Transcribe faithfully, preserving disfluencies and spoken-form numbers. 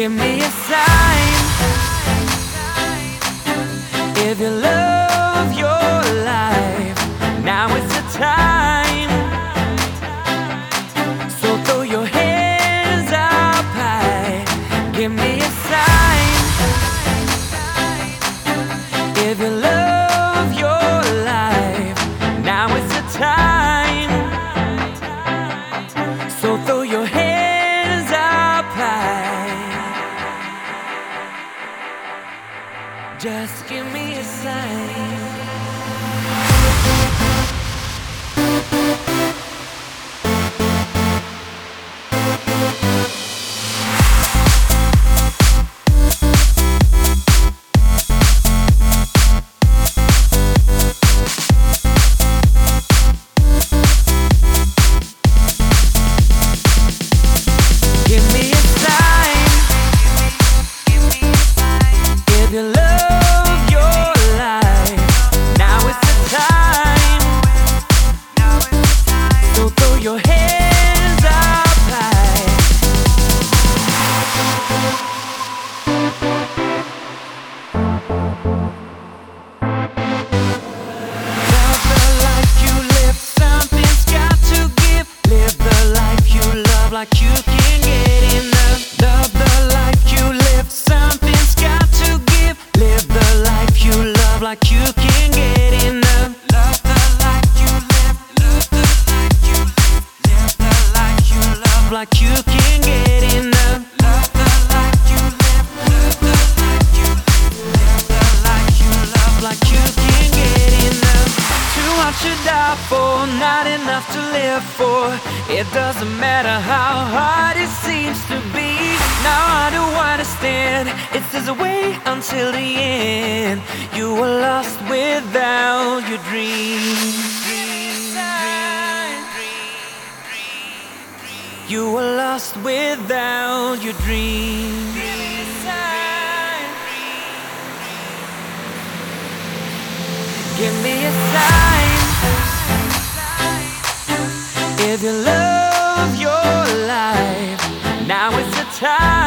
Give me a sign if you love your life. Now is the time. So throw your hands up high. Give me a sign if you love your life. Now is the time. So throw your hands up high. Just give me a sign. Give me a sign if you love your life. Now is the time. So throw your hands up high. Love the life you live. Something's got to give. Live the life you love like you can get enough. Love the life you live. Something's got to give. Live the life you love like you can get enough. Love the life you live. Love the life you live. Live the life you love like you can get enough. Love the life you live. Love the life you live. Live the life you love like you can get enough. Too much to die for, not enough to live for. It doesn't matter how hard it seems to be. Now I do understand. It's just a way until the end. You were lost without your dream. You were lost without your dream. Give me a sign if you love your life. Now is the time.